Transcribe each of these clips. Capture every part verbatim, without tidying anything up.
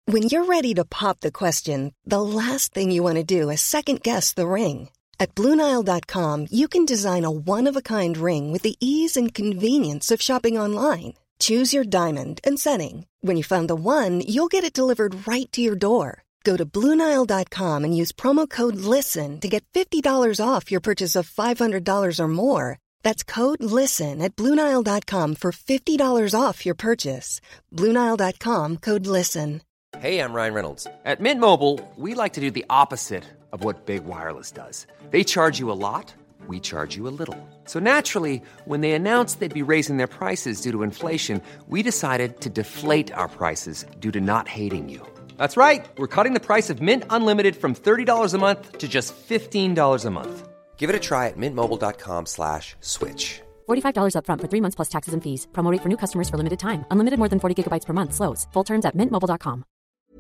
When you're ready to pop the question, the last thing you want to do is second-guess the ring. At Blue Nile dot com, you can design a one-of-a-kind ring with the ease and convenience of shopping online. Choose your diamond and setting. When you find the one, you'll get it delivered right to your door. Go to Blue Nile dot com and use promo code LISTEN to get fifty dollars off your purchase of five hundred dollars or more. That's code LISTEN at Blue Nile dot com for fifty dollars off your purchase. Blue Nile dot com, code LISTEN. Hey, I'm Ryan Reynolds. At Mint Mobile, we like to do the opposite of what Big Wireless does. They charge you a lot, we charge you a little. So naturally, when they announced they'd be raising their prices due to inflation, we decided to deflate our prices due to not hating you. That's right. We're cutting the price of Mint Unlimited from thirty dollars a month to just fifteen dollars a month. Give it a try at mintmobile.com slash switch. forty-five dollars up front for three months plus taxes and fees. Promo rate for new customers for limited time. Unlimited more than forty gigabytes per month. Slows full terms at mint mobile dot com.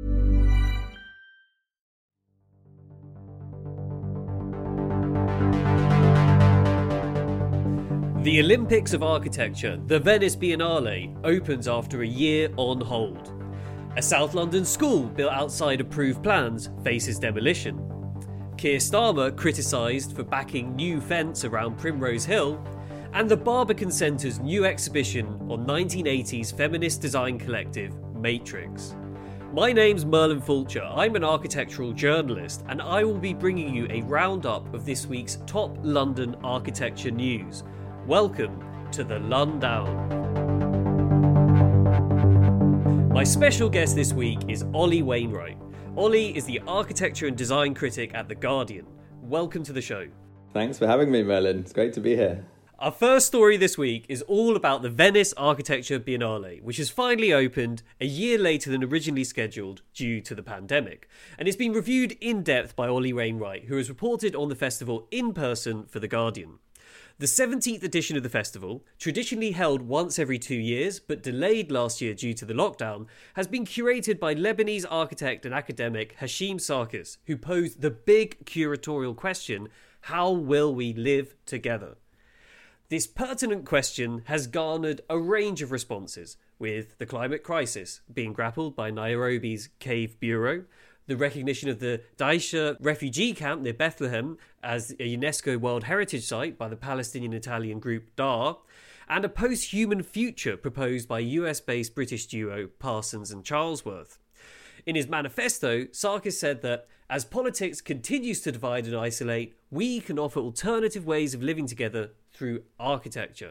The Olympics of Architecture, the Venice Biennale, opens after a year on hold. A South London school built outside approved plans faces demolition. Keir Starmer criticised for backing new fence around Primrose Hill, and the Barbican Centre's new exhibition on nineteen eighties feminist design collective, Matrix. My name's Merlin Fulcher, I'm an architectural journalist, and I will be bringing you a roundup of this week's top London architecture news. Welcome to the Lundown. My special guest this week is Ollie Wainwright. Ollie is the architecture and design critic at The Guardian. Welcome to the show. Thanks for having me, Merlin. It's great to be here. Our first story this week is all about the Venice Architecture Biennale, which has finally opened a year later than originally scheduled due to the pandemic. And it's been reviewed in depth by Ollie Wainwright, who has reported on the festival in person for The Guardian. The seventeenth edition of the festival, traditionally held once every two years but delayed last year due to the lockdown, has been curated by Lebanese architect and academic Hashim Sarkis, who posed the big curatorial question, how will we live together? This pertinent question has garnered a range of responses, with the climate crisis being grappled by Nairobi's Cave Bureau, the recognition of the Daisha refugee camp near Bethlehem as a UNESCO World Heritage Site by the Palestinian-Italian group D A R, and a post-human future proposed by U S-based British duo Parsons and Charlesworth. In his manifesto, Sarkis said that, as politics continues to divide and isolate, we can offer alternative ways of living together through architecture.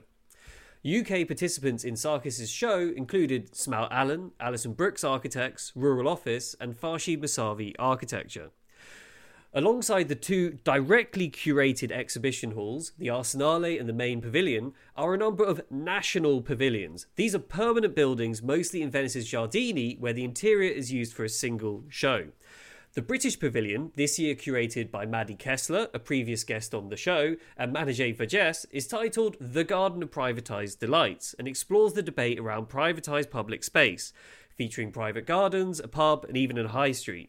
U K participants in Sarkis' show included Smout Allen, Alison Brooks Architects, Rural Office and Farshid Masavi Architecture. Alongside the two directly curated exhibition halls, the Arsenale and the main pavilion, are a number of national pavilions. These are permanent buildings, mostly in Venice's Giardini, where the interior is used for a single show. The British Pavilion, this year curated by Maddie Kessler, a previous guest on the show, and Manojay Verghese, is titled The Garden of Privatised Delights and explores the debate around privatised public space, featuring private gardens, a pub and even a high street.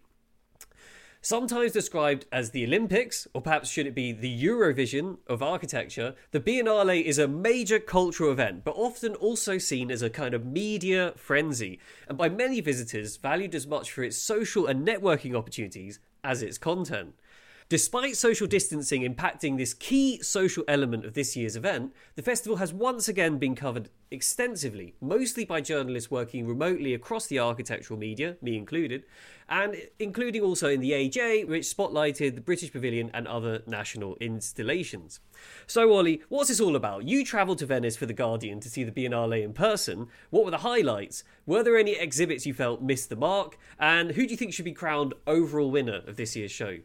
Sometimes described as the Olympics, or perhaps should it be the Eurovision of architecture, the Biennale is a major cultural event, but often also seen as a kind of media frenzy, and by many visitors valued as much for its social and networking opportunities as its content. Despite social distancing impacting this key social element of this year's event, the festival has once again been covered extensively, mostly by journalists working remotely across the architectural media, me included, and including also in the A J, which spotlighted the British Pavilion and other national installations. So, Ollie, what's this all about? You travelled to Venice for The Guardian to see the Biennale in person. What were the highlights? Were there any exhibits you felt missed the mark? And who do you think should be crowned overall winner of this year's show?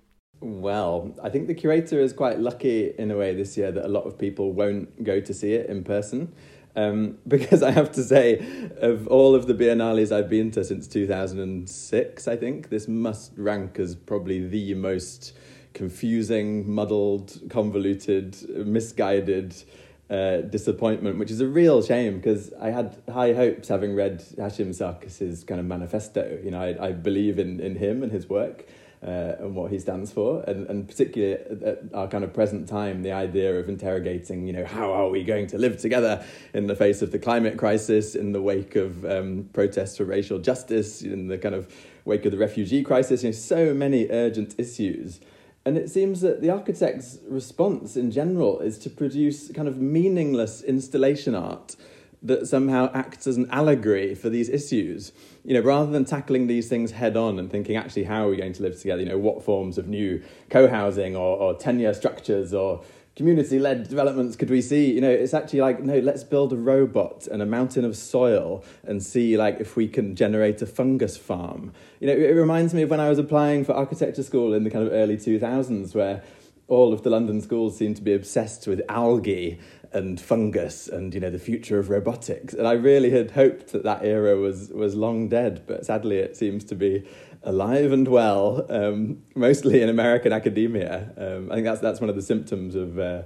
Well, I think the curator is quite lucky in a way this year that a lot of people won't go to see it in person. Um, because I have to say, of all of the Biennales I've been to since two thousand six, I think, this must rank as probably the most confusing, muddled, convoluted, misguided uh, disappointment, which is a real shame because I had high hopes having read Hashim Sarkis's kind of manifesto. You know, I, I believe in, in him and his work. Uh, and what he stands for, and, and particularly at our kind of present time, the idea of interrogating, you know, how are we going to live together in the face of the climate crisis, in the wake of um, protests for racial justice, in the kind of wake of the refugee crisis, you know, so many urgent issues. And it seems that the architect's response in general is to produce kind of meaningless installation art that somehow acts as an allegory for these issues. You know, rather than tackling these things head on and thinking, actually, how are we going to live together? You know, what forms of new co-housing or, or tenure structures or community-led developments could we see? You know, it's actually like, no, let's build a robot and a mountain of soil and see, like, if we can generate a fungus farm. You know, it reminds me of when I was applying for architecture school in the kind of early two thousands, where all of the London schools seemed to be obsessed with algae and fungus and, you know, the future of robotics. And I really had hoped that that era was was long dead, but sadly it seems to be alive and well, um, mostly in American academia. Um, I think that's that's one of the symptoms of, uh,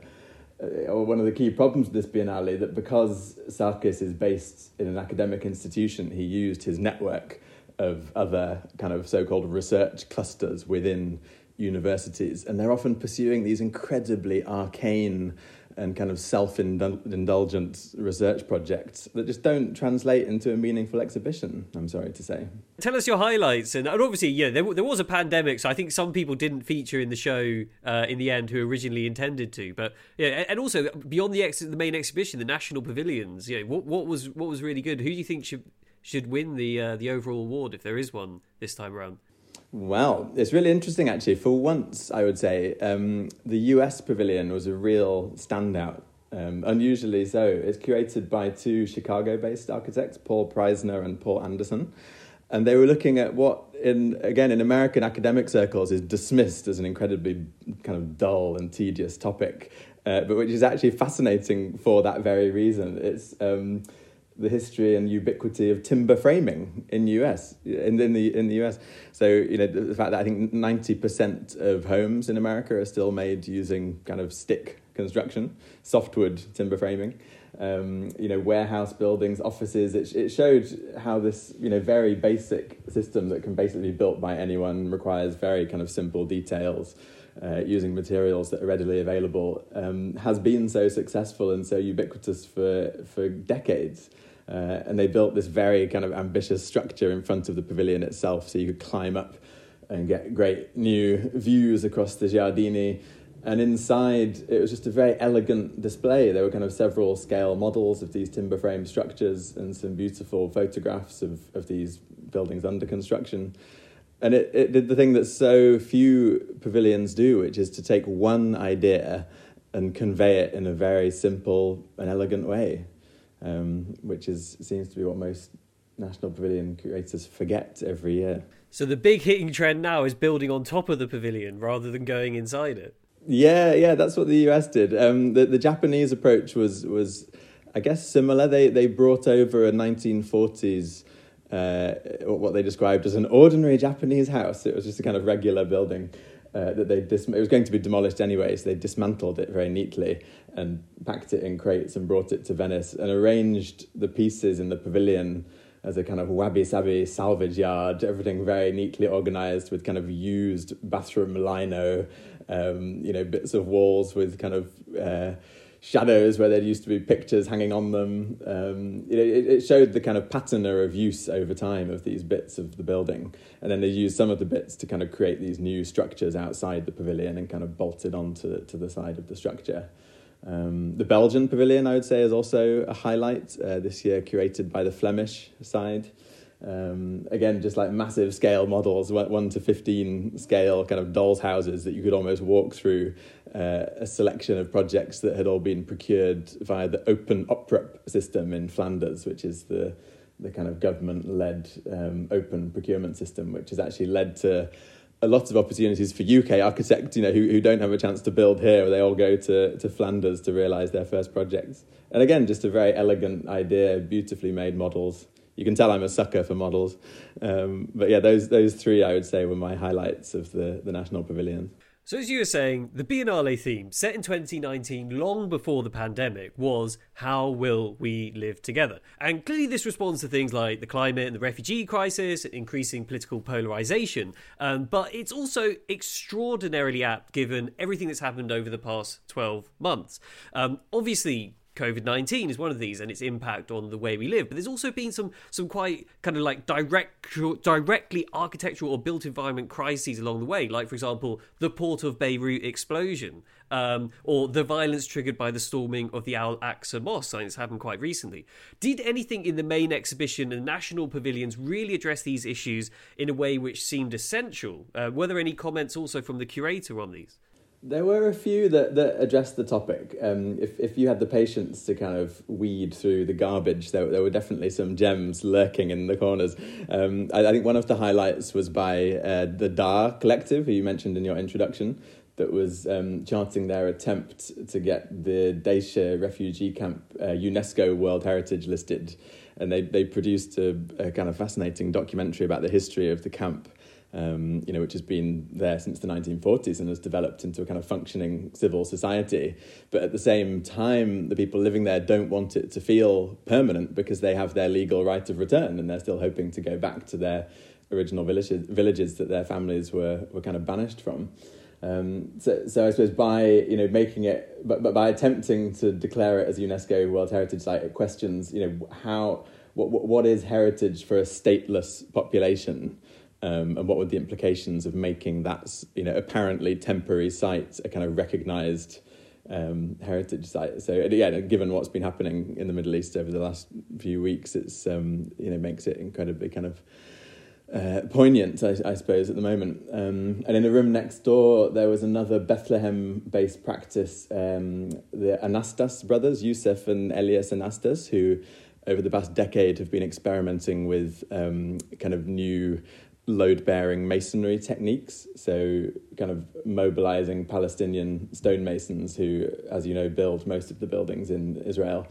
or one of the key problems with this Biennale, that because Sarkis is based in an academic institution, he used his network of other kind of so-called research clusters within universities, and they're often pursuing these incredibly arcane and kind of self-indulgent research projects that just don't translate into a meaningful exhibition, I'm sorry to say. Tell us your highlights. And, and obviously, yeah, there, there was a pandemic, so I think some people didn't feature in the show uh, in the end who originally intended to. But yeah, and also beyond the ex- the main exhibition, the national pavilions, yeah, what what was what was really good? Who do you think should should win the uh, the overall award, if there is one this time around? Well, it's really interesting, actually. For once, I would say, um, the U S pavilion was a real standout, um, unusually so. It's curated by two Chicago-based architects, Paul Preisner and Paul Anderson. And they were looking at what, in again, in American academic circles is dismissed as an incredibly kind of dull and tedious topic, uh, but which is actually fascinating for that very reason. It's um, the history and ubiquity of timber framing in U S in, in the in the U S. So, you know, the fact that I think ninety percent of homes in America are still made using kind of stick construction, softwood timber framing. Um, you know, warehouse buildings, offices. It, it showed how this, you know, very basic system that can basically be built by anyone requires very kind of simple details. Uh, using materials that are readily available, um, has been so successful and so ubiquitous for for decades. Uh, and they built this very kind of ambitious structure in front of the pavilion itself, so you could climb up and get great new views across the Giardini. And inside, it was just a very elegant display. There were kind of several scale models of these timber frame structures and some beautiful photographs of, of these buildings under construction. And it, it did the thing that so few pavilions do, which is to take one idea and convey it in a very simple and elegant way, um, which is seems to be what most National Pavilion curators forget every year. So the big hitting trend now is building on top of the pavilion rather than going inside it. Yeah, yeah, that's what the U S did. Um, the, the Japanese approach was, was, I guess, similar. They they brought over a nineteen forties... Uh, what they described as an ordinary Japanese house. It was just a kind of regular building uh, that they dis- it was going to be demolished anyway, so they dismantled it very neatly and packed it in crates and brought it to Venice and arranged the pieces in the pavilion as a kind of wabi-sabi salvage yard, everything very neatly organised with kind of used bathroom lino, um, you know, bits of walls with kind of uh, shadows where there used to be pictures hanging on them. Um, you know, it, it showed the kind of patina of use over time of these bits of the building. And then they used some of the bits to kind of create these new structures outside the pavilion and kind of bolted onto to the side of the structure. Um, the Belgian pavilion, I would say, is also a highlight uh, this year, curated by the Flemish side. Um, again, just like massive scale models, one to fifteen scale kind of dolls' houses that you could almost walk through, uh, a selection of projects that had all been procured via the Open Oprop system in Flanders, which is the the kind of government-led um, open procurement system, which has actually led to a lot of opportunities for U K architects, you know, who, who don't have a chance to build here. They all go to, to Flanders to realise their first projects. And again, just a very elegant idea, beautifully made models. You can tell I'm a sucker for models. Um, but yeah, those those three, I would say, were my highlights of the, the National Pavilion. So as you were saying, the Biennale theme, set in twenty nineteen, long before the pandemic, was how will we live together? And clearly this responds to things like the climate and the refugee crisis, increasing political polarisation. Um, but it's also extraordinarily apt given everything that's happened over the past twelve months. Um, obviously, COVID nineteen is one of these and its impact on the way we live. But there's also been some some quite kind of like direct, directly architectural or built environment crises along the way. Like, for example, the Port of Beirut explosion, um, or the violence triggered by the storming of the Al-Aqsa Mosque. Something that's happened quite recently. Did anything in the main exhibition and national pavilions really address these issues in a way which seemed essential? Uh, were there any comments also from the curator on these? There were a few that, that addressed the topic. Um, if if you had the patience to kind of weed through the garbage, there, there were definitely some gems lurking in the corners. Um, I, I think one of the highlights was by uh, the Dar Collective, who you mentioned in your introduction, that was um, charting their attempt to get the Daisha refugee camp uh, UNESCO World Heritage listed. And they, they produced a, a kind of fascinating documentary about the history of the camp. Um, you know, which has been there since the nineteen forties and has developed into a kind of functioning civil society. But at the same time, the people living there don't want it to feel permanent because they have their legal right of return and they're still hoping to go back to their original villages, villages that their families were, were kind of banished from. Um, so, so I suppose by, you know, making it, but, but by attempting to declare it as a UNESCO World Heritage Site, it questions, you know, how, what, what is heritage for a stateless population? Um, and what were the implications of making that, you know, apparently temporary site a kind of recognised um, heritage site? So, yeah, given what's been happening in the Middle East over the last few weeks, it's um, you know makes it incredibly kind of uh, poignant, I, I suppose, at the moment. Um, and in the room next door, there was another Bethlehem-based practice, um, the Anastas brothers, Yusuf and Elias Anastas, who over the past decade have been experimenting with um, kind of new load-bearing masonry techniques, so kind of mobilizing Palestinian stonemasons who, as you know, build most of the buildings in Israel,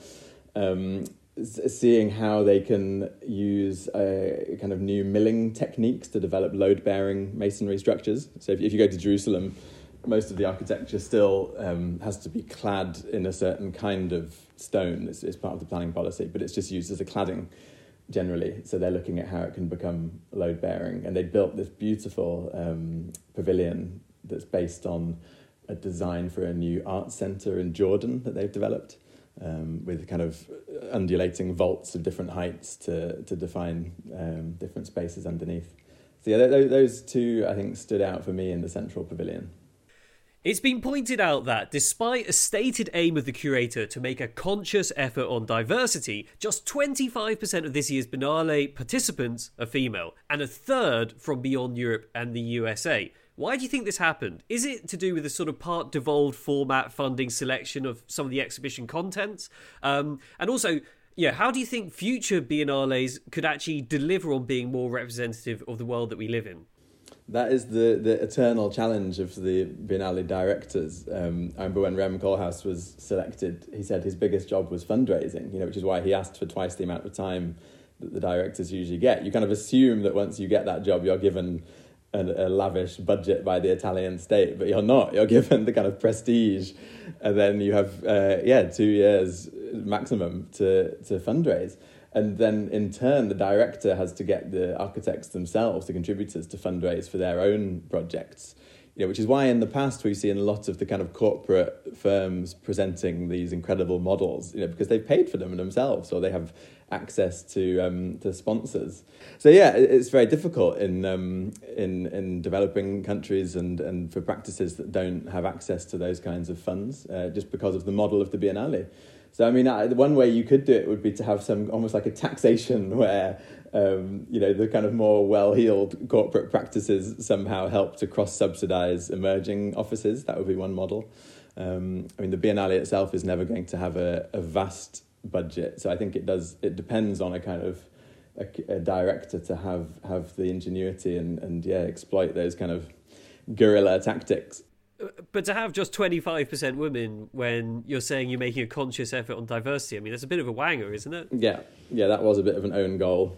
um, seeing how they can use uh, kind of new milling techniques to develop load-bearing masonry structures. So if, if you go to Jerusalem, most of the architecture still um, has to be clad in a certain kind of stone. It's, it's part of the planning policy, but it's just used as a cladding generally. So they're looking at how it can become load bearing. And they built this beautiful um, pavilion that's based on a design for a new art centre in Jordan that they've developed, um, with kind of undulating vaults of different heights to, to define um, different spaces underneath. So yeah, th- those two, I think, stood out for me in the central pavilion. It's been pointed out that, despite a stated aim of the curator to make a conscious effort on diversity, just twenty-five percent of this year's Biennale participants are female, and a third from beyond Europe and the U S A. Why do you think this happened? Is it to do with the sort of part devolved format funding selection of some of the exhibition contents? Um, and also, yeah, how do you think future Biennales could actually deliver on being more representative of the world that we live in? That is the, the eternal challenge of the Biennale directors. Um, I remember when Rem Koolhaas was selected, he said his biggest job was fundraising, you know, which is why he asked for twice the amount of time that the directors usually get. You kind of assume that once you get that job, you're given a, a lavish budget by the Italian state, but you're not. You're given the kind of prestige, and then you have, uh, yeah, two years maximum to, to fundraise. And then, in turn, the director has to get the architects themselves, the contributors, to fundraise for their own projects. You know, which is why in the past we've seen a lot of the kind of corporate firms presenting these incredible models, you know, because they've paid for them themselves, or they have access to um, to sponsors. So yeah, it's very difficult in um, in in developing countries and, and for practices that don't have access to those kinds of funds, uh, just because of the model of the Biennale. So, I mean, one way you could do it would be to have some almost like a taxation where, um, you know, the kind of more well-heeled corporate practices somehow help to cross-subsidise emerging offices. That would be one model. Um, I mean, the Biennale itself is never going to have a, a vast budget. So I think it does, it depends on a kind of a, a director to have, have the ingenuity and, and, yeah, exploit those kind of guerrilla tactics. But to have just twenty-five percent women when you're saying you're making a conscious effort on diversity, I mean, that's a bit of a wanger, isn't it? Yeah, yeah, that was a bit of an own goal.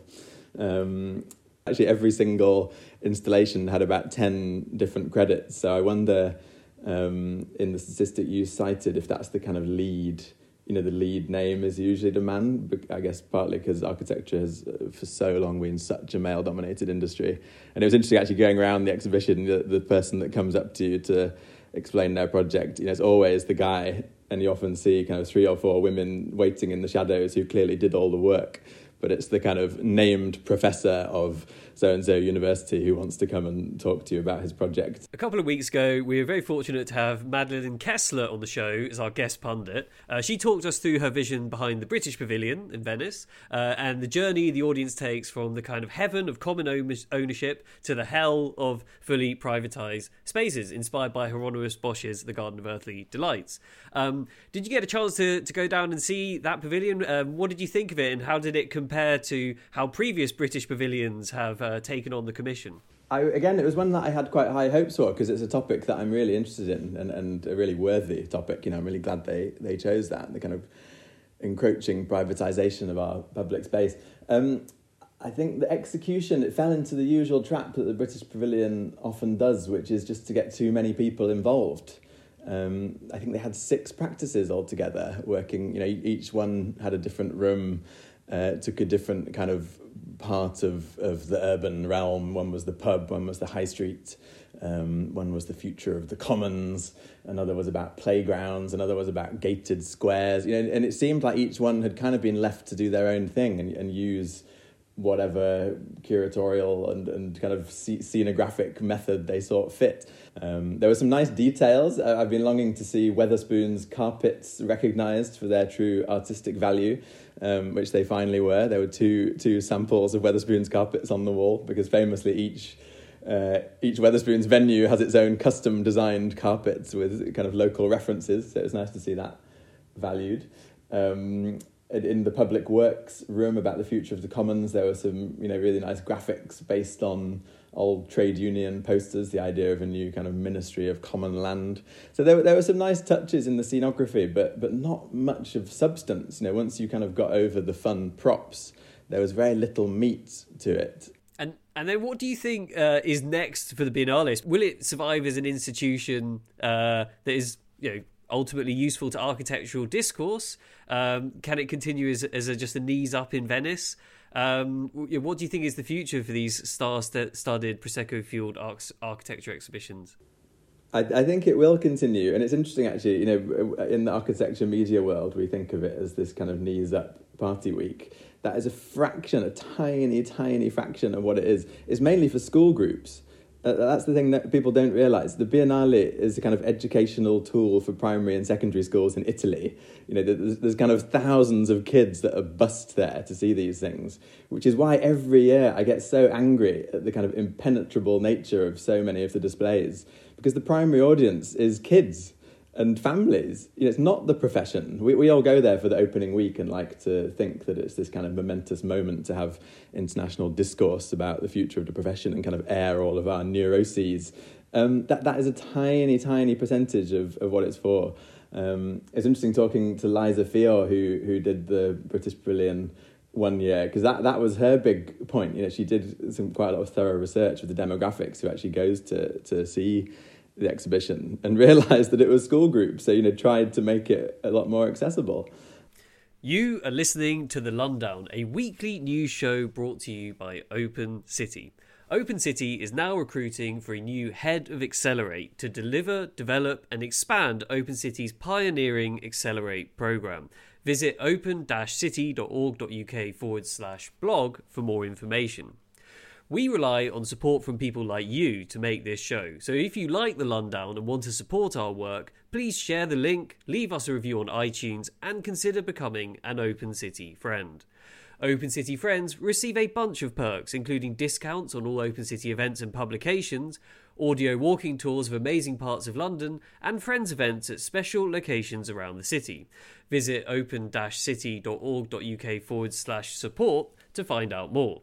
Um, actually, every single installation had about ten different credits. So I wonder, um, in the statistic you cited, if that's the kind of lead, you know, the lead name is usually the man. I guess partly because architecture has, uh, for so long, been such a male-dominated industry. And it was interesting actually going around the exhibition, the, the person that comes up to you to explain their project, you know, it's always the guy and you often see kind of three or four women waiting in the shadows who clearly did all the work. But it's the kind of named professor of so-and-so university who wants to come and talk to you about his project. A couple of weeks ago, we were very fortunate to have Madeleine Kessler on the show as our guest pundit. Uh, she talked us through her vision behind the British Pavilion in Venice uh, and the journey the audience takes from the kind of heaven of common ownership to the hell of fully privatised spaces, inspired by Hieronymus Bosch's The Garden of Earthly Delights. Um, did you get a chance to, to go down and see that pavilion? Um, what did you think of it, and how did it compare to how previous British pavilions have uh, taken on the commission? I, again, it was one that I had quite high hopes for, because it's a topic that I'm really interested in, and, and a really worthy topic. You know, I'm really glad they, they chose that, the kind of encroaching privatisation of our public space. Um, I think the execution, it fell into the usual trap that the British Pavilion often does, which is just to get too many people involved. Um, I think they had six practices altogether working. You know, each one had a different room, uh, took a different kind of part of, of the urban realm. One was the pub, one was the high street, um, one was the future of the commons, another was about playgrounds, another was about gated squares. You know, and it seemed like each one had kind of been left to do their own thing and, and use whatever curatorial and, and kind of scenographic method they saw fit. Um, there were some nice details. I've been longing to see Wetherspoon's carpets recognised for their true artistic value, um, which they finally were. There were two two samples of Wetherspoon's carpets on the wall, because famously each uh, each Wetherspoon's venue has its own custom designed carpets with kind of local references. So it was nice to see that valued. Um, In the public works room about the future of the commons, there were some, you know, really nice graphics based on old trade union posters, the idea of a new kind of ministry of common land. So there, there were some nice touches in the scenography, but but not much of substance. You know, once you kind of got over the fun props, there was very little meat to it. And and then what do you think uh, is next for the Biennale? Will it survive as an institution uh, that is, you know, ultimately useful to architectural discourse? Um, can it continue as, as a, just a knees up in Venice? Um, what do you think is the future for these star-studded Prosecco-fueled arch- architecture exhibitions? I, I think it will continue, and it's interesting actually. You know, in the architecture media world, we think of it as this kind of knees up party week. That is a fraction, a tiny, tiny fraction of what it is. It's mainly for school groups. Uh, that's the thing that people don't realise. The Biennale is a kind of educational tool for primary and secondary schools in Italy. You know, there's, there's kind of thousands of kids that are bussed there to see these things, which is why every year I get so angry at the kind of impenetrable nature of so many of the displays, because the primary audience is kids and families. You know, it's not the profession. We we all go there for the opening week and like to think that it's this kind of momentous moment to have international discourse about the future of the profession and kind of air all of our neuroses. Um, that that is a tiny, tiny percentage of, of what it's for. Um, it's interesting talking to Liza Fior, who who did the British Pavilion one year, because that, that was her big point. You know, she did some quite a lot of thorough research with the demographics who actually goes to to see the exhibition, and realised that it was school groups, so, you know, tried to make it a lot more accessible. You are listening to The Lundown, a weekly news show brought to you by Open City. Open City is now recruiting for a new head of Accelerate to deliver, develop and expand Open City's pioneering Accelerate programme. Visit open-city.org.uk forward slash blog for more information. We rely on support from people like you to make this show. So if you like The Lundown and want to support our work, please share the link, leave us a review on iTunes, and consider becoming an Open City friend. Open City friends receive a bunch of perks, including discounts on all Open City events and publications, audio walking tours of amazing parts of London, and friends events at special locations around the city. Visit open-city.org.uk forward slash support to find out more.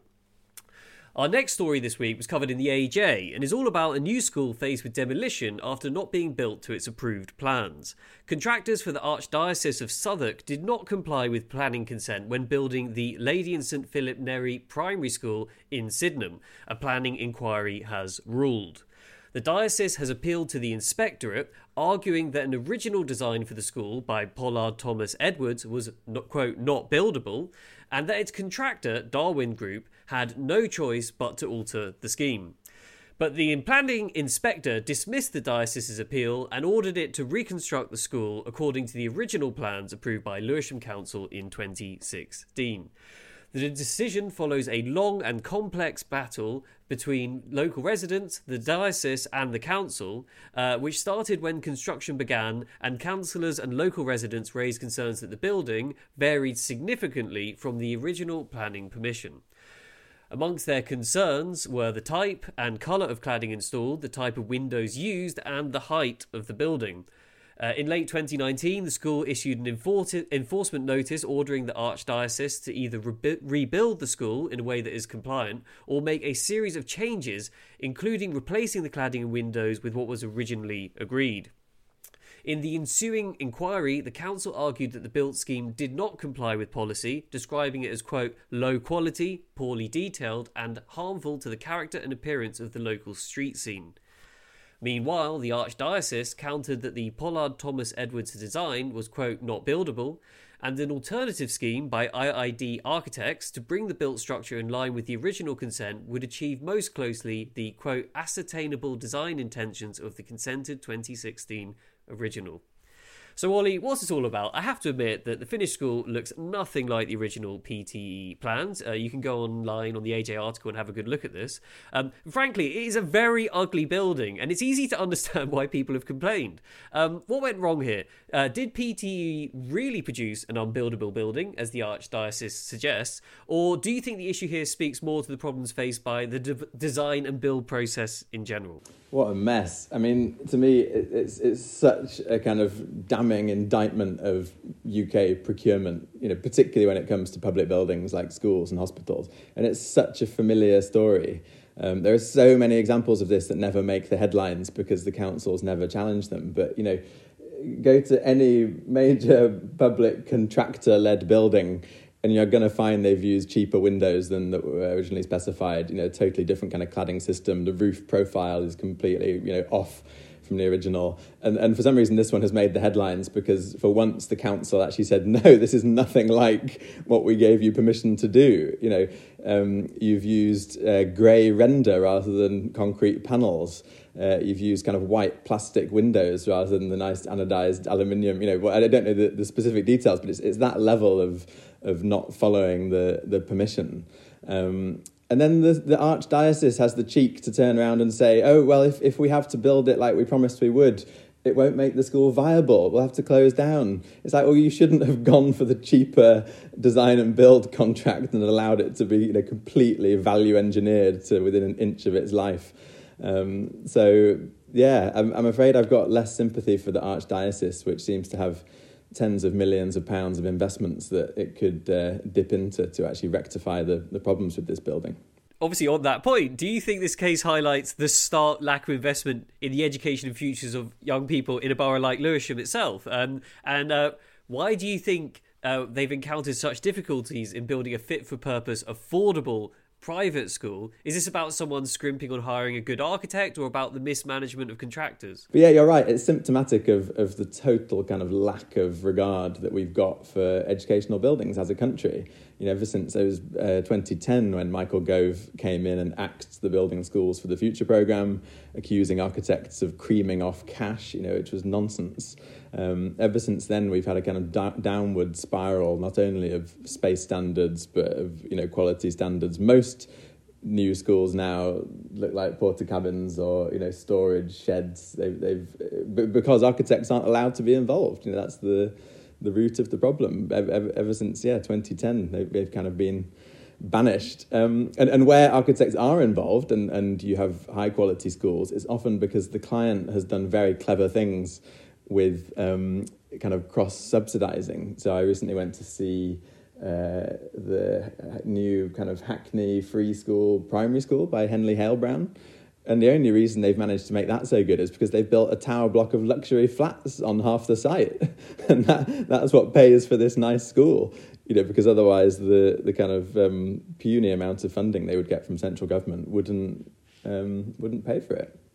Our next story this week was covered in the A J and is all about a new school faced with demolition after not being built to its approved plans. Contractors for the Archdiocese of Southwark did not comply with planning consent when building the Lady and St Philip Neri Primary School in Sydenham. A planning inquiry has ruled. The diocese has appealed to the inspectorate, arguing that an original design for the school by Pollard Thomas Edwards was, not, quote, not buildable, and that its contractor, Darwin Group, had no choice but to alter the scheme. But the planning inspector dismissed the diocese's appeal and ordered it to reconstruct the school according to the original plans approved by Lewisham Council in twenty sixteen. The decision follows a long and complex battle between local residents, the diocese and the council, uh, which started when construction began, and councillors and local residents raised concerns that the building varied significantly from the original planning permission. Amongst their concerns were the type and colour of cladding installed, the type of windows used, and the height of the building. Uh, in late twenty nineteen, the school issued an enfor- enforcement notice ordering the Archdiocese to either re- rebuild the school in a way that is compliant or make a series of changes, including replacing the cladding and windows with what was originally agreed. In the ensuing inquiry, the council argued that the built scheme did not comply with policy, describing it as, quote, low quality, poorly detailed, and harmful to the character and appearance of the local street scene. Meanwhile, the Archdiocese countered that the Pollard Thomas Edwards design was, quote, not buildable, and an alternative scheme by I I D Architects to bring the built structure in line with the original consent would achieve most closely the, quote, ascertainable design intentions of the consented twenty sixteen original. So, Ollie, what's this all about? I have to admit that the finished school looks nothing like the original P T E plans. Uh, you can go online on the A J article and have a good look at this. Um, frankly, it is a very ugly building, and it's easy to understand why people have complained. Um, what went wrong here? Uh, did P T E really produce an unbuildable building, as the Archdiocese suggests, or do you think the issue here speaks more to the problems faced by the de- design and build process in general? What a mess. I mean, to me, it's it's such a kind of damning indictment of U K procurement, you know, particularly when it comes to public buildings like schools and hospitals. And it's such a familiar story. Um, there are so many examples of this that never make the headlines because the councils never challenge them. But, you know, go to any major public contractor-led building and you're going to find they've used cheaper windows than that were originally specified. You know, totally different kind of cladding system. The roof profile is completely, you know, off from the original. And and for some reason, this one has made the headlines because for once the council actually said, no, this is nothing like what we gave you permission to do. You know, um, you've used uh, grey render rather than concrete panels. Uh, you've used kind of white plastic windows rather than the nice anodized aluminium. You know, well, I don't know the, the specific details, but it's it's that level of of not following the, the permission. Um, and then the, the Archdiocese has the cheek to turn around and say, oh, well, if, if we have to build it like we promised we would, it won't make the school viable. We'll have to close down. It's like, well, you shouldn't have gone for the cheaper design and build contract and allowed it to be, you know, completely value engineered to within an inch of its life. Um, so, yeah, I'm, I'm afraid I've got less sympathy for the Archdiocese, which seems to have tens of millions of pounds of investments that it could uh, dip into to actually rectify the, the problems with this building. Obviously, on that point, do you think this case highlights the stark lack of investment in the education and futures of young people in a borough like Lewisham itself? Um, and uh, why do you think uh, they've encountered such difficulties in building a fit-for-purpose, affordable private school? Is this about someone scrimping on hiring a good architect or about the mismanagement of contractors? But yeah, you're right. It's symptomatic of, of the total kind of lack of regard that we've got for educational buildings as a country. You know, ever since it was uh, twenty ten when Michael Gove came in and axed the Building Schools for the Future programme, accusing architects of creaming off cash, you know, which was nonsense. Um, ever since then, we've had a kind of da- downward spiral, not only of space standards, but of, you know, quality standards. Most new schools now look like porta cabins or, you know, storage sheds. They've, they've because architects aren't allowed to be involved. You know, that's the the root of the problem. Ever, ever since, yeah, twenty ten, they've, they've kind of been banished. Um, and, and where architects are involved and, and you have high quality schools, it's often because the client has done very clever things with um, kind of cross-subsidising. So I recently went to see uh, the new kind of Hackney Free School primary school by Henley Hale Brown. And the only reason they've managed to make that so good is because they've built a tower block of luxury flats on half the site. And that that's what pays for this nice school, you know, because otherwise the, the kind of um, puny amount of funding they would get from central government wouldn't um, wouldn't pay for it.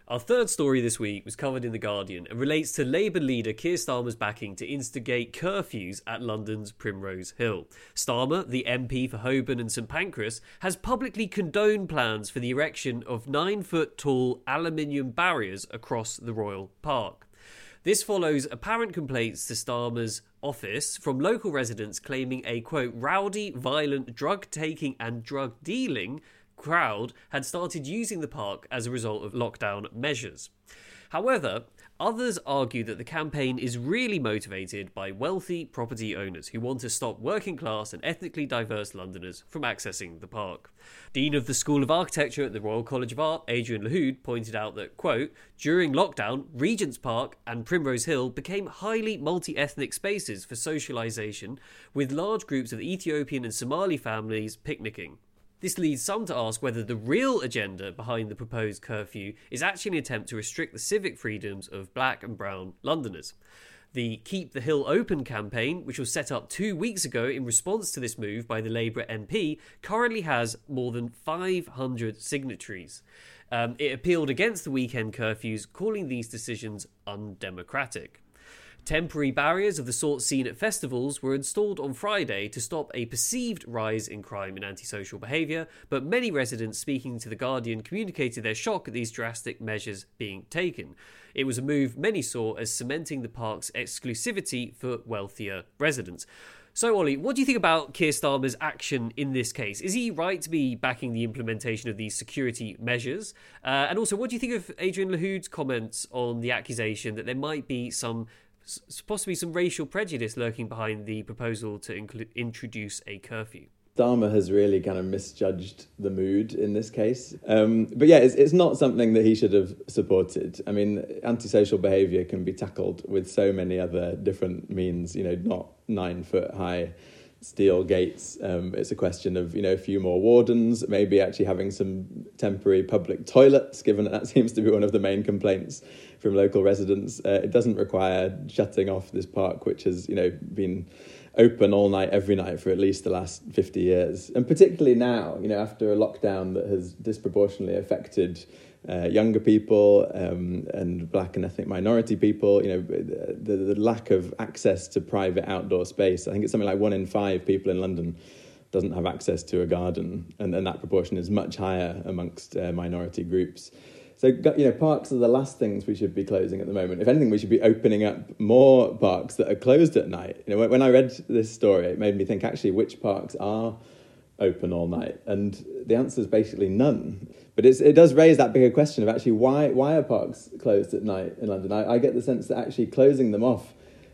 Our third story this week was covered in The Guardian and relates to Labour leader Keir Starmer's backing to instigate curfews at London's Primrose Hill. Starmer, the M P for Holborn and St Pancras, has publicly condoned plans for the erection of nine-foot-tall aluminium barriers across the Royal Park. This follows apparent complaints to Starmer's office from local residents claiming a, quote, rowdy, violent, drug-taking and drug-dealing crowd had started using the park as a result of lockdown measures. However, others argue that the campaign is really motivated by wealthy property owners who want to stop working class and ethnically diverse Londoners from accessing the park. Dean of the School of Architecture at the Royal College of Art, Adrian Lahoud, pointed out that, quote, during lockdown, Regent's Park and Primrose Hill became highly multi-ethnic spaces for socialisation, with large groups of Ethiopian and Somali families picnicking. This leads some to ask whether the real agenda behind the proposed curfew is actually an attempt to restrict the civic freedoms of black and brown Londoners. The Keep the Hill Open campaign, which was set up two weeks ago in response to this move by the Labour M P, currently has more than five hundred signatories. Um, it appealed against the weekend curfews, calling these decisions undemocratic. Temporary barriers of the sort seen at festivals were installed on Friday to stop a perceived rise in crime and antisocial behaviour, but many residents speaking to The Guardian communicated their shock at these drastic measures being taken. It was a move many saw as cementing the park's exclusivity for wealthier residents. So, Ollie, what do you think about Keir Starmer's action in this case? Is he right to be backing the implementation of these security measures? Uh, and also, what do you think of Adrian Lahoud's comments on the accusation that there might be some possibly some racial prejudice lurking behind the proposal to inclu- introduce a curfew? Starmer has really kind of misjudged the mood in this case. Um, but yeah, it's, it's not something that he should have supported. I mean, antisocial behaviour can be tackled with so many other different means, you know, not nine foot high steel gates. Um, it's a question of, you know, a few more wardens, maybe actually having some temporary public toilets, given that that seems to be one of the main complaints from local residents. Uh, it doesn't require shutting off this park, which has, you know, been open all night, every night for at least the last fifty years. And particularly now, you know, after a lockdown that has disproportionately affected uh, younger people um, and black and ethnic minority people, you know, the, the lack of access to private outdoor space. I think it's something like one in five people in London doesn't have access to a garden, and, and that proportion is much higher amongst uh, minority groups. So, you know, parks are the last things we should be closing at the moment. If anything, we should be opening up more parks that are closed at night. You know, when I read this story, it made me think, actually, which parks are open all night? And the answer is basically none. But it's, it does raise that bigger question of actually why why are parks closed at night in London? I, I get the sense that actually closing them off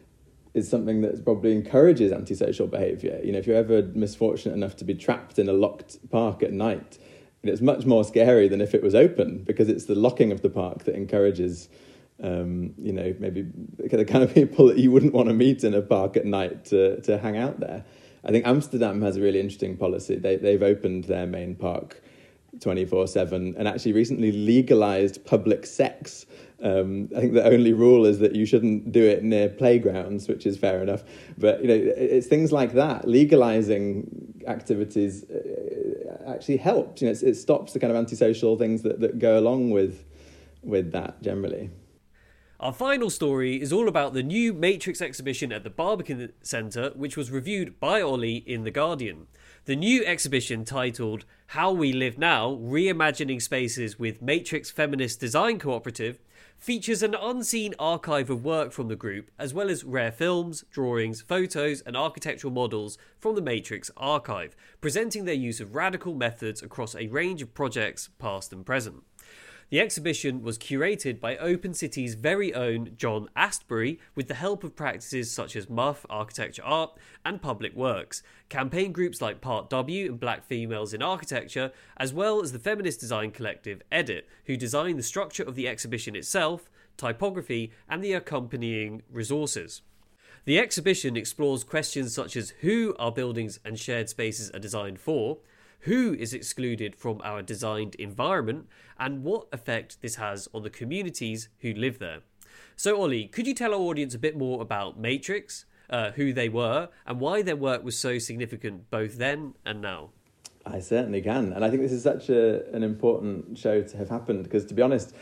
is something that probably encourages antisocial behaviour. You know, if you're ever misfortunate enough to be trapped in a locked park at night, it's much more scary than if it was open, because it's the locking of the park that encourages, um, you know, maybe the kind of people that you wouldn't want to meet in a park at night to, to hang out there. I think Amsterdam has a really interesting policy. They, they've opened their main park twenty-four seven and actually recently legalised public sex. Um, I think the only rule is that you shouldn't do it near playgrounds, which is fair enough. But, you know, it's things like that. Legalising activities actually helps. You know, it stops the kind of antisocial things that, that go along with with that generally. Our final story is all about the new Matrix exhibition at the Barbican Centre, which was reviewed by Ollie in The Guardian. The new exhibition, titled How We Live Now, Reimagining Spaces with Matrix Feminist Design Cooperative, features an unseen archive of work from the group, as well as rare films, drawings, photos and architectural models from the Matrix archive, presenting their use of radical methods across a range of projects, past and present. The exhibition was curated by Open City's very own John Astbury with the help of practices such as M U F, Architecture Art and Public Works, campaign groups like Part W and Black Females in Architecture, as well as the feminist design collective Edit, who designed the structure of the exhibition itself, typography and the accompanying resources. The exhibition explores questions such as who our buildings and shared spaces are designed for, who is excluded from our designed environment, and what effect this has on the communities who live there. So, Ollie, could you tell our audience a bit more about Matrix, uh, who they were, and why their work was so significant both then and now? I certainly can. And I think this is such a, an important show to have happened, because, to be honest,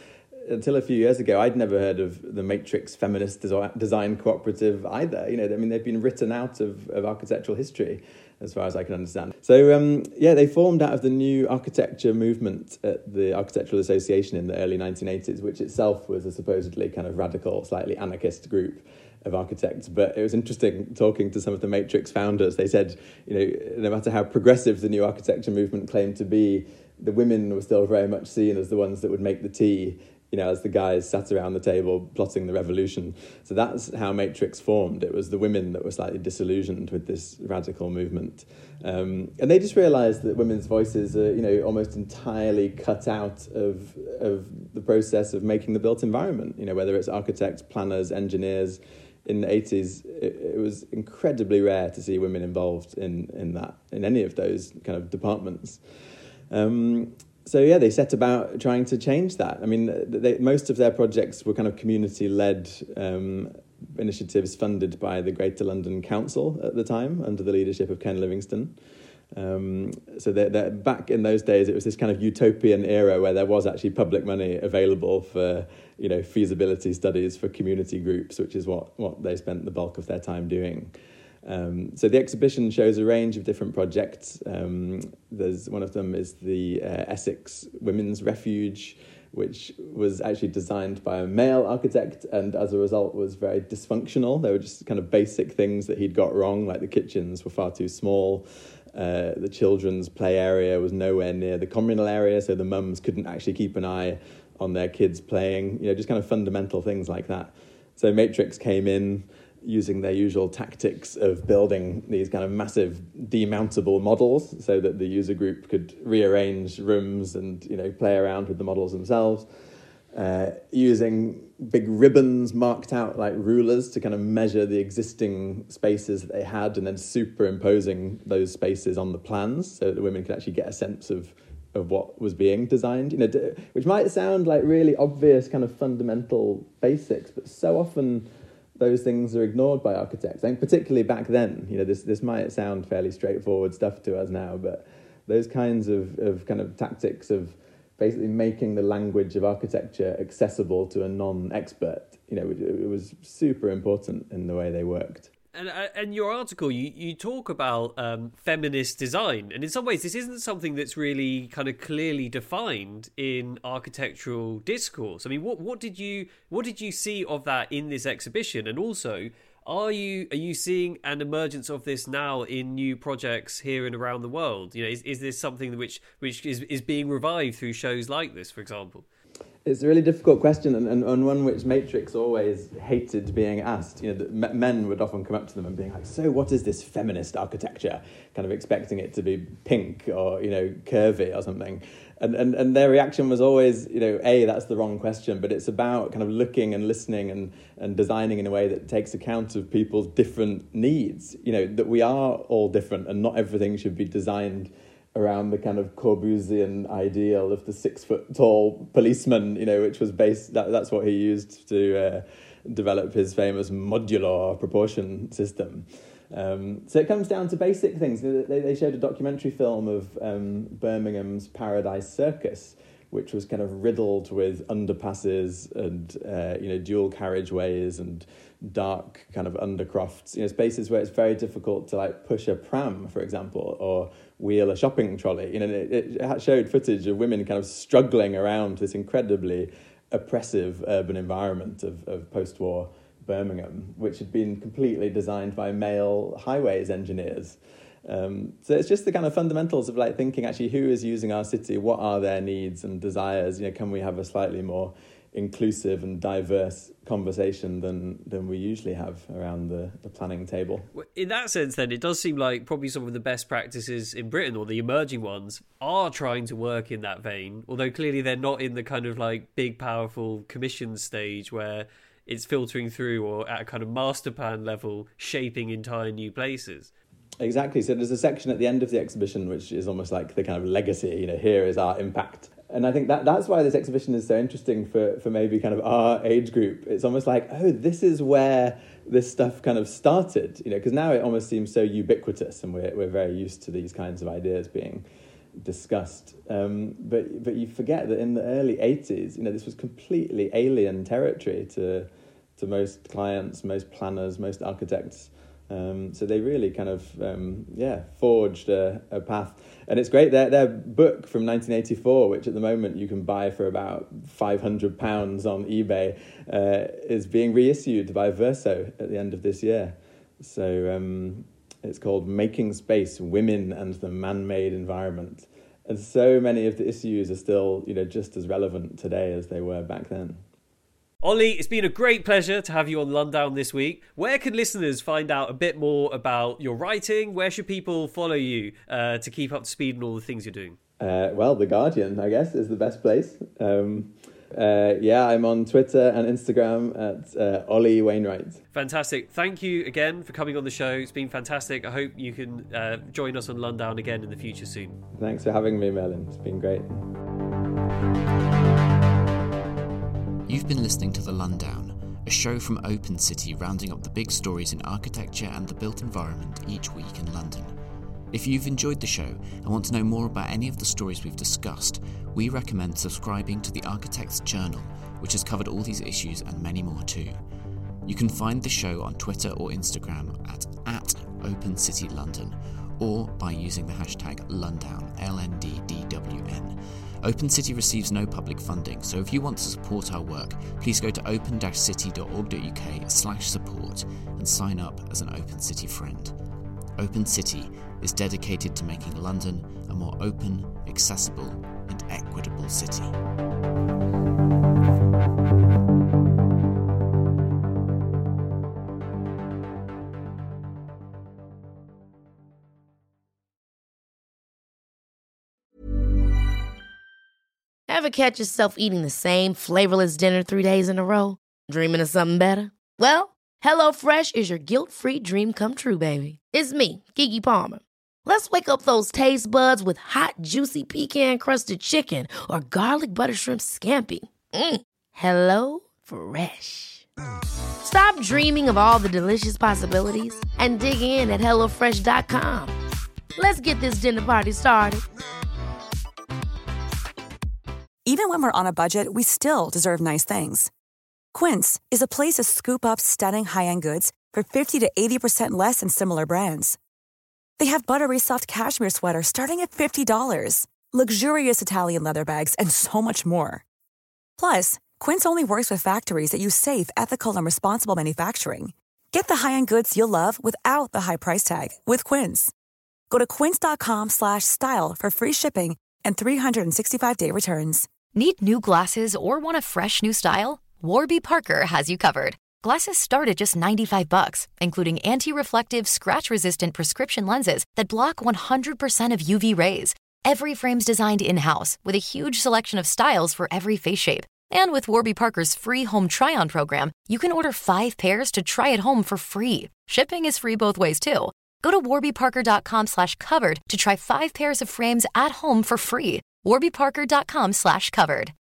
until a few years ago, I'd never heard of the Matrix Feminist Desi- Design Cooperative either. You know, I mean, they've been written out of, of architectural history, as far as I can understand. So, um, yeah, they formed out of the new architecture movement at the Architectural Association in the early nineteen eighties, which itself was a supposedly kind of radical, slightly anarchist group of architects. But it was interesting talking to some of the Matrix founders. They said, you know, no matter how progressive the new architecture movement claimed to be, the women were still very much seen as the ones that would make the tea, you know, as the guys sat around the table plotting the revolution. So that's how Matrix formed. It was the women that were slightly disillusioned with this radical movement. Um, and they just realised that women's voices are, you know, almost entirely cut out of of the process of making the built environment. You know, whether it's architects, planners, engineers. In the eighties, it, it was incredibly rare to see women involved in, in that, in any of those kind of departments. Um, So, yeah, they set about trying to change that. I mean, they, most of their projects were kind of community-led um, initiatives funded by the Greater London Council at the time, under the leadership of Ken Livingstone. Um, so they're, they're, back in those days, it was this kind of utopian era where there was actually public money available for, you know, feasibility studies for community groups, which is what, what they spent the bulk of their time doing. Um, so the exhibition shows a range of different projects. Um, there's one of them is the uh, Essex Women's Refuge, which was actually designed by a male architect and as a result was very dysfunctional. There were just kind of basic things that he'd got wrong, like the kitchens were far too small. Uh, the children's play area was nowhere near the communal area, so the mums couldn't actually keep an eye on their kids playing, you know, just kind of fundamental things like that. So Matrix came in, using their usual tactics of building these kind of massive demountable models so that the user group could rearrange rooms and, you know, play around with the models themselves, uh, using big ribbons marked out like rulers to kind of measure the existing spaces that they had and then superimposing those spaces on the plans so that the women could actually get a sense of of what was being designed, you know, which might sound like really obvious kind of fundamental basics, but so often those things are ignored by architects. I think particularly back then, you know, this this might sound fairly straightforward stuff to us now, but those kinds of, of kind of tactics of basically making the language of architecture accessible to a non-expert, you know, it, it was super important in the way they worked. And and your article, you, you talk about um, feminist design, and in some ways this isn't something that's really kind of clearly defined in architectural discourse. I mean, what what did you what did you see of that in this exhibition, and also are you are you seeing an emergence of this now in new projects here and around the world? You know, is is this something which which is is being revived through shows like this, for example? It's a really difficult question, and, and, and one which Matrix always hated being asked. You know, the, men would often come up to them and being like, "So, what is this feminist architecture?" Kind of expecting it to be pink or, you know, curvy or something. And and and their reaction was always, you know, a that's the wrong question, but it's about kind of looking and listening and and designing in a way that takes account of people's different needs. You know, that we are all different, and not everything should be designed around the kind of Corbusian ideal of the six foot tall policeman, you know, which was based, that, that's what he used to uh, develop his famous modular proportion system. Um, so it comes down to basic things. They, they showed a documentary film of um, Birmingham's Paradise Circus, which was kind of riddled with underpasses and, uh, you know, dual carriageways and dark kind of undercrofts, you know, spaces where it's very difficult to like push a pram, for example, or wheel a shopping trolley. You know, it, it showed footage of women kind of struggling around this incredibly oppressive urban environment of, of post-war Birmingham, which had been completely designed by male highways engineers. Um, so it's just the kind of fundamentals of like thinking actually who is using our city, what are their needs and desires, you know, can we have a slightly more inclusive and diverse conversation than than we usually have around the, the planning table. In that sense then, it does seem like probably some of the best practices in Britain, or the emerging ones, are trying to work in that vein, although clearly they're not in the kind of like big powerful commission stage where it's filtering through or at a kind of master plan level shaping entire new places. Exactly. So there's a section at the end of the exhibition which is almost like the kind of legacy, you know, here is our impact. And I think that that's why this exhibition is so interesting for, for maybe kind of our age group. It's almost like, oh, this is where this stuff kind of started, you know, because now it almost seems so ubiquitous and we're we're very used to these kinds of ideas being discussed. Um, but but you forget that in the early eighties, you know, this was completely alien territory to to most clients, most planners, most architects. Um, so they really kind of, um, yeah, forged a, a path. And it's great, their, their book from nineteen eighty-four, which at the moment you can buy for about five hundred pounds on eBay, uh, is being reissued by Verso at the end of this year. So um, it's called Making Space, Women and the Man-Made Environment. And so many of the issues are still, you know, just as relevant today as they were back then. Ollie, it's been a great pleasure to have you on Lundown this week. Where can listeners find out a bit more about your writing? Where should people follow you uh, to keep up to speed on all the things you're doing? Uh, well, The Guardian, I guess, is the best place. Um, uh, yeah, I'm on Twitter and Instagram at uh, Ollie Wainwright. Fantastic. Thank you again for coming on the show. It's been fantastic. I hope you can uh, join us on Lundown again in the future soon. Thanks for having me, Merlin. It's been great. You've been listening to The Lundown, a show from Open City rounding up the big stories in architecture and the built environment each week in London. If you've enjoyed the show and want to know more about any of the stories we've discussed, we recommend subscribing to The Architect's Journal, which has covered all these issues and many more too. You can find the show on Twitter or Instagram at, at Open City London, or by using the hashtag Lundown, L N D D W N. Open City receives no public funding, so if you want to support our work, please go to open dash city dot org dot uk slash support and sign up as an Open City friend. Open City is dedicated to making London a more open, accessible and equitable city. Ever catch yourself eating the same flavorless dinner three days in a row? Dreaming of something better? Well, HelloFresh is your guilt-free dream come true, baby. It's me, Keke Palmer. Let's wake up those taste buds with hot, juicy pecan-crusted chicken or garlic butter shrimp scampi. Mm. Hello Fresh. Stop dreaming of all the delicious possibilities and dig in at hello fresh dot com. Let's get this dinner party started. Even when we're on a budget, we still deserve nice things. Quince is a place to scoop up stunning high-end goods for fifty to eighty percent less than similar brands. They have buttery soft cashmere sweaters starting at fifty dollars, luxurious Italian leather bags, and so much more. Plus, Quince only works with factories that use safe, ethical, and responsible manufacturing. Get the high-end goods you'll love without the high price tag with Quince. Go to quince dot com slash style for free shipping and three sixty-five day returns. Need new glasses or want a fresh new style? Warby Parker has you covered. Glasses start at just ninety-five bucks, including anti-reflective, scratch-resistant prescription lenses that block one hundred percent of U V rays. Every frame's designed in-house with a huge selection of styles for every face shape. And with Warby Parker's free home try-on program, you can order five pairs to try at home for free. Shipping is free both ways, too. Go to warby parker dot com slash covered to try five pairs of frames at home for free. warby parker dot com slash covered.